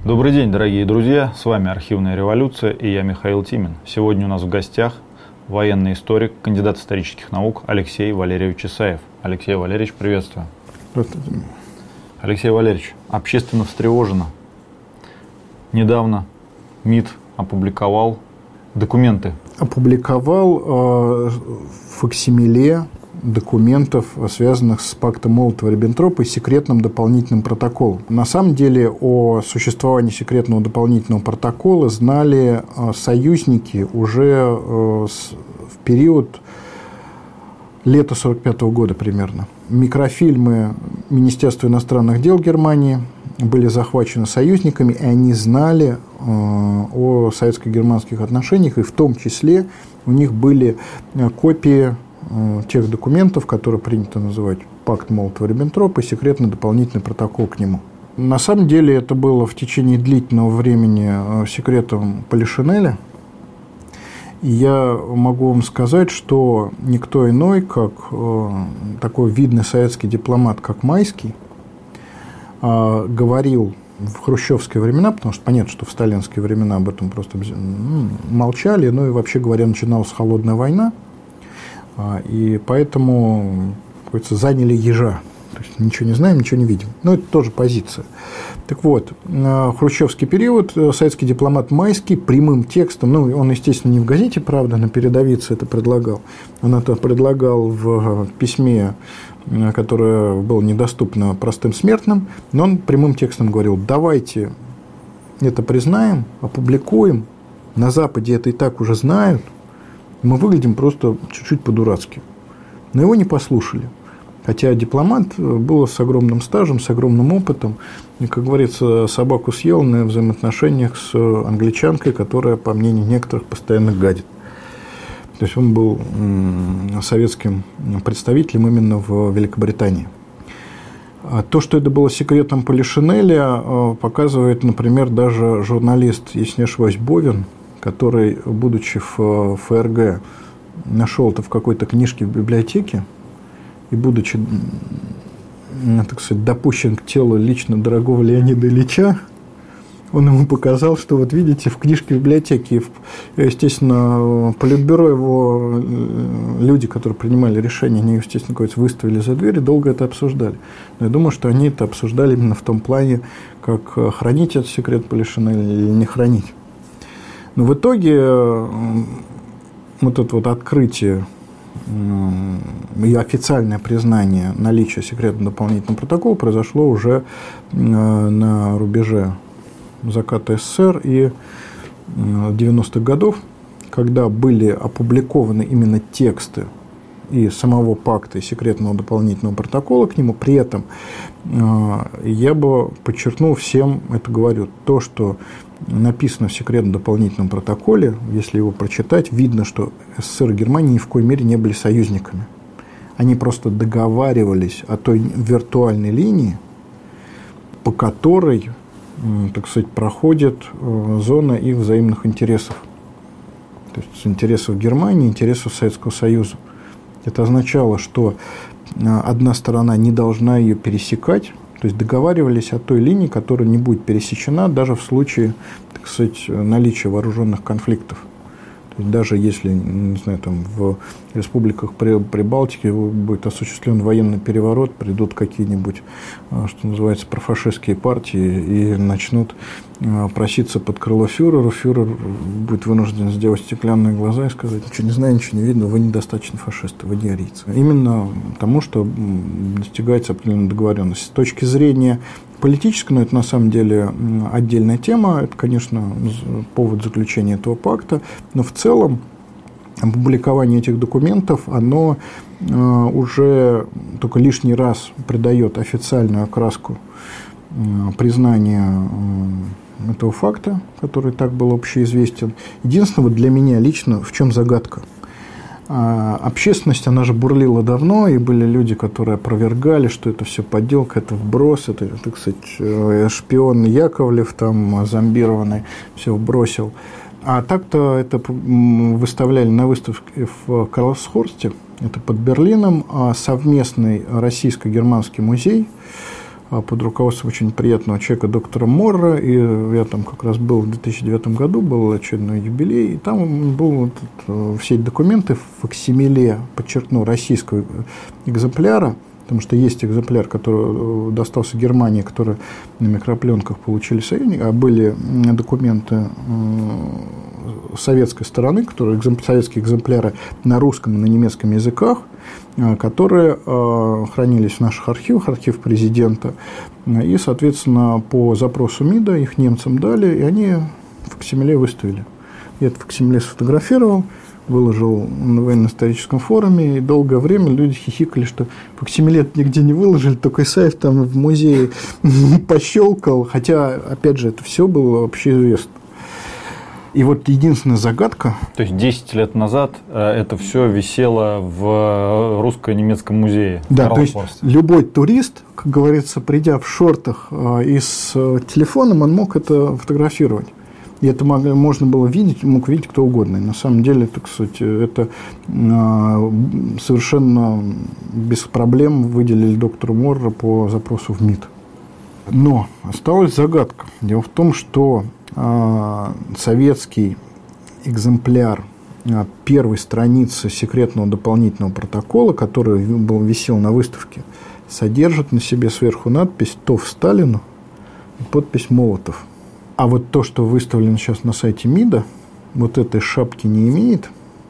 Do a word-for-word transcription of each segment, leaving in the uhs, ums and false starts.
Добрый день, дорогие друзья, с вами «Архивная революция» и я, Михаил Тимин. Сегодня у нас в гостях военный историк, кандидат исторических наук Алексей Валерьевич Исаев. Алексей Валерьевич, приветствую. Здравствуйте. Алексей Валерьевич, общественно встревожено. Недавно МИД опубликовал документы. Опубликовал э, факсимиле документов, связанных с пактом Молотова-Риббентропа и секретным дополнительным протоколом. На самом деле о существовании секретного дополнительного протокола знали э, союзники уже э, с, в период лета сорок пятого года примерно. Микрофильмы Министерства иностранных дел Германии были захвачены союзниками, и они знали э, о советско-германских отношениях, и в том числе у них были копии э, тех документов, которые принято называть пакт Молотова-Риббентропа, и секретный дополнительный протокол к нему. На самом деле это было в течение длительного времени э, секретом Полишинеля. И я могу вам сказать, что никто иной, как э, такой видный советский дипломат, как Майский, э, говорил в хрущевские времена, потому что понятно, что в сталинские времена об этом просто ну, молчали, ну и вообще говоря, начиналась холодная война, э, и поэтому, как говорится, заняли ежа. То есть ничего не знаем, ничего не видим. Но это тоже позиция. Так вот, в хрущевский период советский дипломат Майский прямым текстом, ну, он, естественно, не в газете «Правда», на передовице это предлагал, он это предлагал в письме, которое было недоступно простым смертным, но он прямым текстом говорил: давайте это признаем, опубликуем, на Западе это и так уже знают, мы выглядим просто чуть-чуть по-дурацки. Но его не послушали. Хотя дипломат был с огромным стажем, с огромным опытом. И, как говорится, собаку съел на взаимоотношениях с англичанкой, которая, по мнению некоторых, постоянно гадит. То есть он был советским представителем именно в Великобритании. А то, что это было секретом Полишинеля, показывает, например, даже журналист, если не ошибаюсь, Бовин, который, будучи в ФРГ, нашел это в какой-то книжке в библиотеке, и, будучи, так сказать, допущен к телу лично дорогого Леонида Ильича, он ему показал, что вот видите, в книжке в библиотеке, естественно, политбюро его люди, которые принимали решения, они, естественно, выставили за дверь и долго это обсуждали. Но я думаю, что они это обсуждали именно в том плане, как хранить этот секрет Полишинеля или не хранить. Но в итоге вот это вот открытие и официальное признание наличия секретного дополнительного протокола произошло уже на рубеже заката СССР и девяностых годов, когда были опубликованы именно тексты и самого пакта, и секретного дополнительного протокола к нему. При этом я бы подчеркнул всем, это говорю, то, что написано в секретном дополнительном протоколе, если его прочитать, видно, что СССР и Германия ни в коей мере не были союзниками. Они просто договаривались о той виртуальной линии, по которой, так сказать, проходит зона их взаимных интересов. То есть интересов Германии, интересов Советского Союза. Это означало, что одна сторона не должна ее пересекать, то есть договаривались о той линии, которая не будет пересечена даже в случае, так сказать, наличия вооруженных конфликтов. То есть даже если, не знаю, там в республиках Прибалтики будет осуществлен военный переворот, придут какие-нибудь, что называется, профашистские партии и начнут проситься под крыло фюреру, фюрер будет вынужден сделать стеклянные глаза и сказать: ничего не знаю, ничего не видно, вы недостаточно фашисты, вы не арийцы. Именно потому, что достигается определенная договоренность. С точки зрения политической, но это на самом деле отдельная тема, это, конечно, повод заключения этого пакта, но в целом опубликование этих документов, оно уже только лишний раз придает официальную окраску признания этого факта, который так был общеизвестен. Единственное, для меня лично, в чем загадка? Общественность, она же бурлила давно, и были люди, которые опровергали, что это все подделка, это вброс, это, так сказать, шпион Яковлев, там, зомбированный, все вбросил. А так-то это выставляли на выставке в Карлсхорсте, это под Берлином, совместный российско-германский музей под руководством очень приятного человека, доктора Морра, и я там как раз был в две тысячи девятом году, был очередной юбилей, и там был вот этот, все эти документы в факсимиле, подчеркну, российского экземпляра, потому что есть экземпляр, который достался Германии, который на микропленках получили союзники, а были документы советской стороны, которые, советские экземпляры на русском и на немецком языках, которые хранились в наших архивах, архив президента, и, соответственно, по запросу МИДа их немцам дали, и они факсимиле выставили. Я это факсимиле сфотографировал, выложил на военно-историческом форуме, и долгое время люди хихикали, что факсимиле нигде не выложили, только Исаев там в музее пощелкал, хотя, опять же, это все было общеизвестно. И вот единственная загадка... То есть десять лет назад это все висело в русско-немецком музее. Да, то есть любой турист, как говорится, придя в шортах и с телефоном, он мог это фотографировать. И это можно было видеть, мог видеть кто угодно. И на самом деле, так сказать, это совершенно без проблем выделили доктору Морра по запросу в МИД. Но осталась загадка. Дело в том, что советский экземпляр первой страницы секретного дополнительного протокола, который был, висел на выставке, содержит на себе сверху надпись «ТОВ Сталину» и подпись «Молотов». А вот то, что выставлено сейчас на сайте МИДа, вот этой шапки не имеет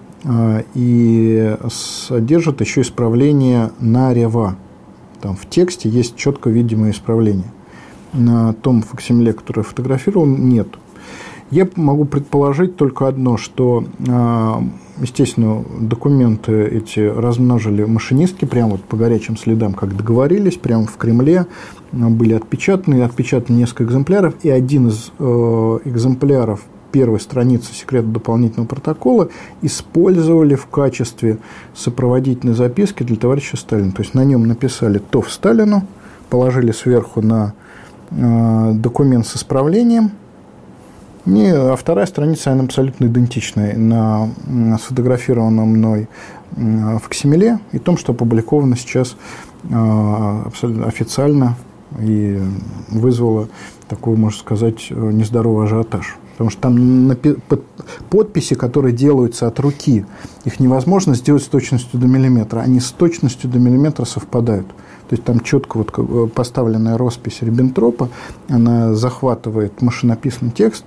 и содержит еще исправление на РЕВА. Там в тексте есть четко видимое исправление. На том факсимиле, который я фотографировал, нет. Я могу предположить только одно, что, естественно, документы эти размножили машинистки прямо вот по горячим следам, как договорились, прямо в Кремле, были отпечатаны, отпечатаны несколько экземпляров, и один из экземпляров первой страницы секретного дополнительного протокола использовали в качестве сопроводительной записки для товарища Сталина. То есть на нем написали «ТОВ Сталину», положили сверху на документ с исправлением, и, а вторая страница, она абсолютно идентичная на сфотографированном мной факсимиле и том, что опубликовано сейчас абсолютно официально и вызвало такой, можно сказать, нездоровый ажиотаж. Потому что там подписи, которые делаются от руки, их невозможно сделать с точностью до миллиметра. Они с точностью до миллиметра совпадают. То есть там четко вот поставленная роспись Риббентропа, она захватывает машинописный текст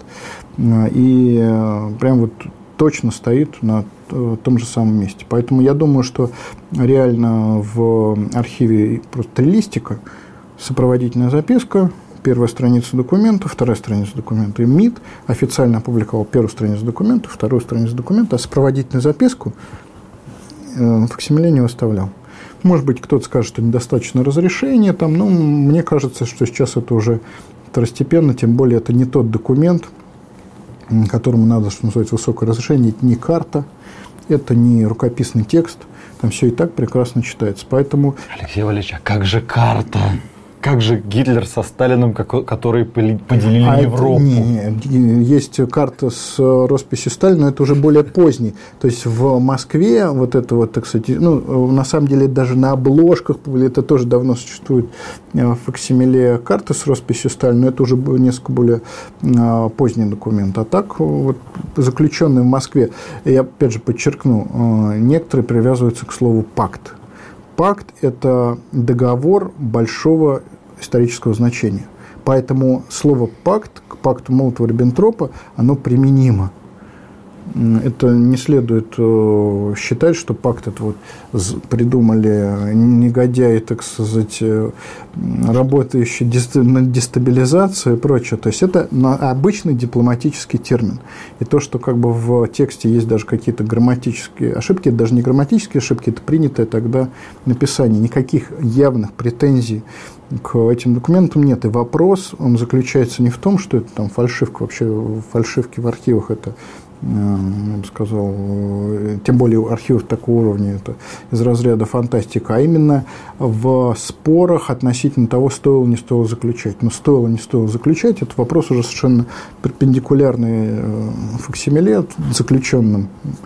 и прям вот точно стоит на том же самом месте. Поэтому я думаю, что реально в архиве просто три листика, сопроводительная записка, первая страница документа, вторая страница документа, и МИД официально опубликовал первую страницу документа, вторую страницу документа, а сопроводительную записку факсимиле не выставлял. Может быть, кто-то скажет, что недостаточно разрешения, там, но мне кажется, что сейчас это уже второстепенно, тем более это не тот документ, которому надо, что называется, высокое разрешение, это не карта, это не рукописный текст, там все и так прекрасно читается. Поэтому... Алексей Валерьевич, а как же карта? Как же Гитлер со Сталиным, которые поделили а Европу? Это, не, есть карта с росписью Сталина, но это уже более поздний. То есть в Москве вот это вот, так сказать, ну, на самом деле даже на обложках, это тоже давно существует факсимиле карты с росписью Сталина, но это уже несколько более поздний документ. А так, вот, заключенный в Москве, я опять же подчеркну, некоторые привязываются к слову «пакт». Пакт – это договор большого исторического значения. Поэтому слово «пакт» к пакту Молотова-Риббентропа, оно применимо. Это не следует считать, что пакт это вот придумали негодяи, так сказать, работающие на дестабилизацию и прочее. То есть это обычный дипломатический термин. И то, что как бы в тексте есть даже какие-то грамматические ошибки, это даже не грамматические ошибки, это принятое тогда написание. Никаких явных претензий к этим документам нет. И вопрос, он заключается не в том, что это там фальшивка, вообще фальшивки в архивах это, я бы сказал, тем более архивов такого уровня, это из разряда фантастика, а именно в спорах относительно того, стоило, не стоило заключать. Но стоило, не стоило заключать, это вопрос уже совершенно перпендикулярный факсимиле заключенным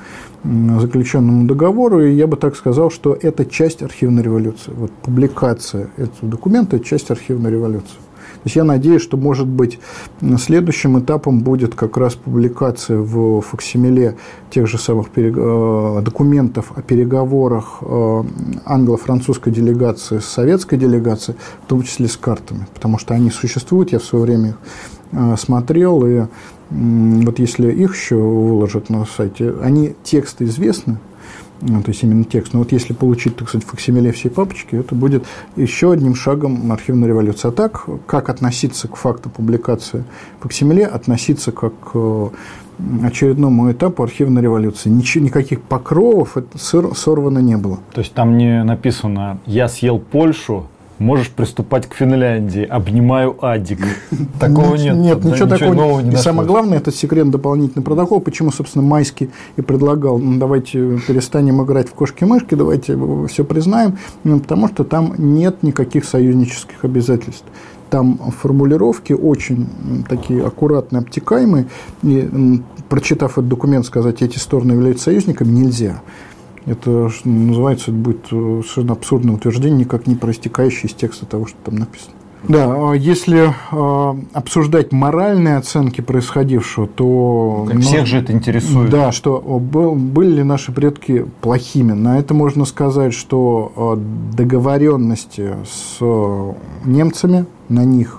заключенному договору, и я бы так сказал, что это часть архивной революции. Вот публикация этого документа – это часть архивной революции. То есть я надеюсь, что, может быть, следующим этапом будет как раз публикация в факсимиле тех же самых перег... документов о переговорах англо-французской делегации с советской делегацией, в том числе с картами, потому что они существуют, я в свое время их смотрел, и вот если их еще выложат на сайте, они, тексты известны, то есть именно текст. Но вот если получить, так сказать, факсимиле всей папочки, это будет еще одним шагом архивной революции. А так, как относиться к факту публикации факсимиле, относиться как к очередному этапу архивной революции. Ничего, никаких покровов это сорвано не было. То есть там не написано «я съел Польшу», можешь приступать к Финляндии, обнимаю Адик. Такого нет. Нет, ничего такого не. И самое главное, это секретный дополнительный протокол. Почему, собственно, Майский и предлагал, ну, давайте перестанем играть в кошки-мышки, давайте все признаем, ну, потому что там нет никаких союзнических обязательств. Там формулировки очень такие аккуратные, обтекаемые. И, прочитав этот документ, сказать, эти стороны являются союзниками, нельзя. Это называется, это будет совершенно абсурдное утверждение, никак не проистекающее из текста того, что там написано. Да, если э, обсуждать моральные оценки происходившего, то... Как ну, всех же это интересует. Да, что был, были ли наши предки плохими. На это можно сказать, что договоренности с немцами, на них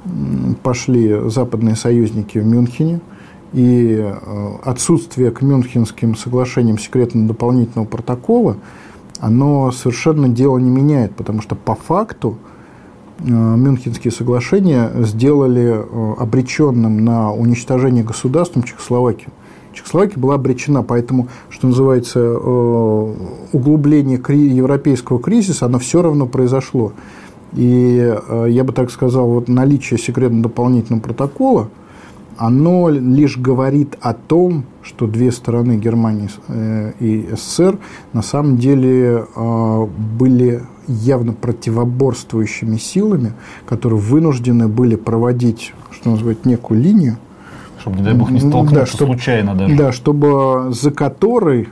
пошли западные союзники в Мюнхене, и отсутствие к Мюнхенским соглашениям секретного дополнительного протокола, оно совершенно дело не меняет, потому что по факту Мюнхенские соглашения сделали обреченным на уничтожение государством Чехословакию. Чехословакия была обречена, поэтому, что называется, углубление европейского кризиса, оно все равно произошло. И я бы так сказал, вот наличие секретного дополнительного протокола, оно лишь говорит о том, что две стороны, Германия и СССР, на самом деле были явно противоборствующими силами, которые вынуждены были проводить, что называется, некую линию. Чтобы, не дай бог, не столкнуться да, чтобы, случайно даже. Да, чтобы за которой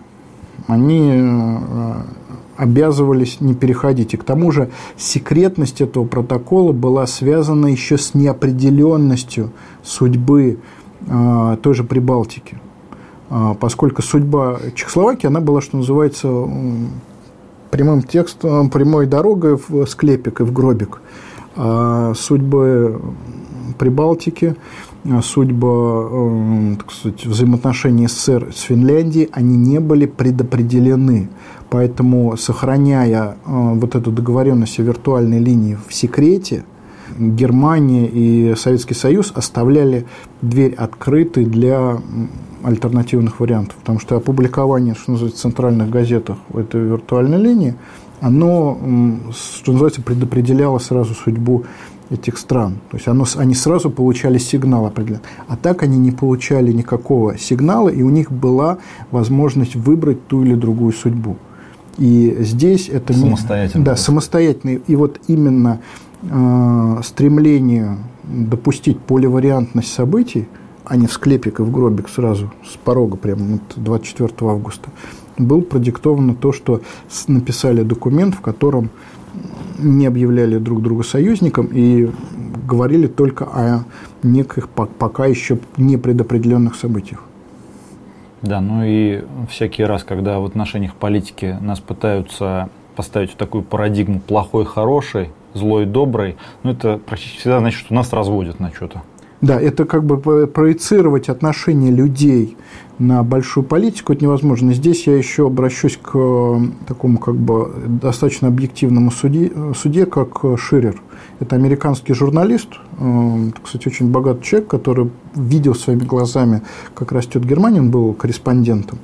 они обязывались не переходить. И к тому же секретность этого протокола была связана еще с неопределенностью судьбы э, той же Прибалтики. Э, поскольку судьба Чехословакии, она была, что называется, прямым текстом, прямой дорогой в склепик и в гробик. А судьбы Прибалтики, судьба, э, так сказать, взаимоотношений СССР с Финляндией, они не были предопределены. Поэтому, сохраняя э, вот эту договоренность о виртуальной линии в секрете, Германия и Советский Союз оставляли дверь открытой для альтернативных вариантов. Потому что опубликование, что называется, в центральных газетах этой виртуальной линии, оно, что называется, предопределяло сразу судьбу этих стран. То есть оно, они сразу получали сигнал определенный. А так они не получали никакого сигнала, и у них была возможность выбрать ту или другую судьбу. И здесь это... Самостоятельно. Да, самостоятельно. И вот именно э, стремление допустить поливариантность событий, а не в склепик и в гробик сразу, с порога прямо двадцать четвёртого августа, было продиктовано то, что написали документ, в котором не объявляли друг друга союзником и говорили только о неких пока еще не предопределенных событиях. Да, ну и всякий раз, когда в отношениях политики нас пытаются поставить в такую парадигму плохой, хороший, злой, добрый, ну это практически всегда значит, что нас разводят на что-то. Да, это как бы проецировать отношения людей на большую политику, это невозможно. Здесь я еще обращусь к такому как бы достаточно объективному суде, суде как Ширер. Это американский журналист, кстати, очень богатый человек, который видел своими глазами, как растет Германия, он был корреспондентом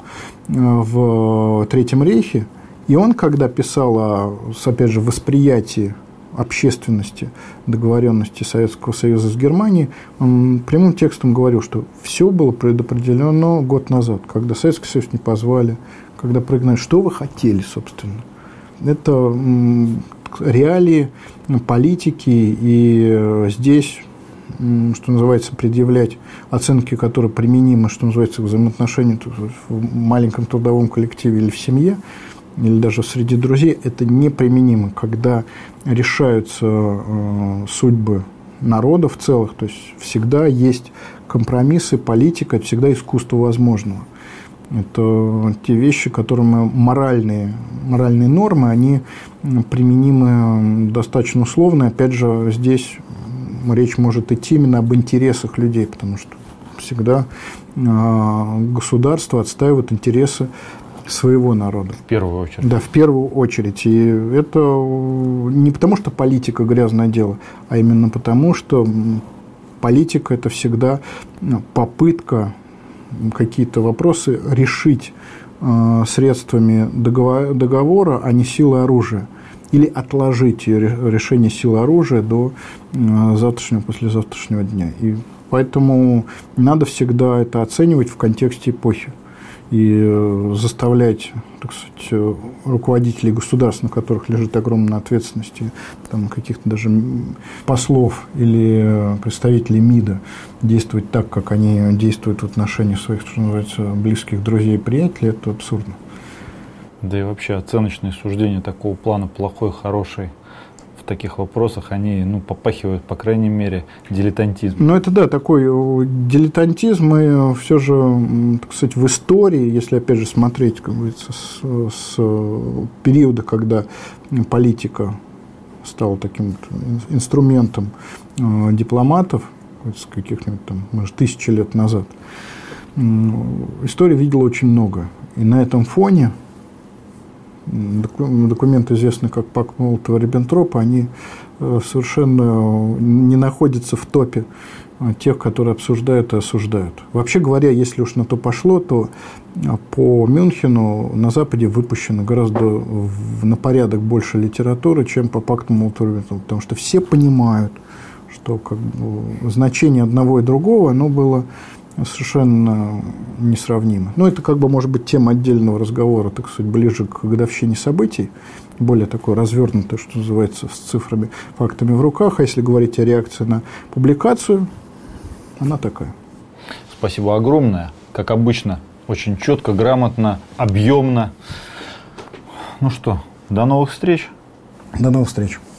в Третьем рейхе, и он, когда писал о, опять же, восприятии общественности договоренности Советского Союза с Германией, он прямым текстом говорил, что все было предопределено год назад, когда Советский Союз не позвали, когда прогнали. Что вы хотели, собственно? Это реалии политики, и здесь что называется, предъявлять оценки, которые применимы, что называется, к взаимоотношению в маленьком трудовом коллективе или в семье, или даже среди друзей, это неприменимо, когда решаются э, судьбы народов целых, то есть всегда есть компромиссы, политика, это всегда искусство возможного. Это те вещи, которым моральные, моральные нормы, они применимы достаточно условно. Опять же, здесь речь может идти именно об интересах людей, потому что всегда э, государство отстаивает интересы своего народа. В первую очередь. Да, в первую очередь. И это не потому, что политика грязное дело, а именно потому, что политика – это всегда попытка какие-то вопросы решить э, средствами договора, договора, а не силой оружия. Или отложить решение силы оружия до э, завтрашнего, послезавтрашнего дня. И поэтому надо всегда это оценивать в контексте эпохи. И заставлять, так сказать, руководителей государств, на которых лежит огромная ответственность, там, каких-то даже послов или представителей МИДа действовать так, как они действуют в отношении своих, что называется, близких друзей и приятелей, это абсурдно. Да и вообще оценочные суждения такого плана, плохой, хороший, в таких вопросах, они, ну, попахивают, по крайней мере, дилетантизмом. Ну, это, да, такой дилетантизм, и все же, так сказать, в истории, если, опять же, смотреть, как говорится, с, с периода, когда политика стала таким инструментом э, дипломатов, с каких-нибудь там, может, тысячи лет назад, э, история видела очень много. И на этом фоне документы, известные как пакт Молотова-Риббентропа, они совершенно не находятся в топе тех, которые обсуждают и осуждают. Вообще говоря, если уж на то пошло, то по Мюнхену на Западе выпущено гораздо на порядок больше литературы, чем по пакту Молотова-Риббентропа, потому что все понимают, что как бы значение одного и другого, оно было совершенно несравнимо. Но это как бы может быть тема отдельного разговора, так сказать, ближе к годовщине событий, более такой развернутой, что называется, с цифрами, фактами в руках. А если говорить о реакции на публикацию, она такая. Спасибо огромное. Как обычно, очень четко, грамотно, объемно. Ну что, до новых встреч. До новых встреч.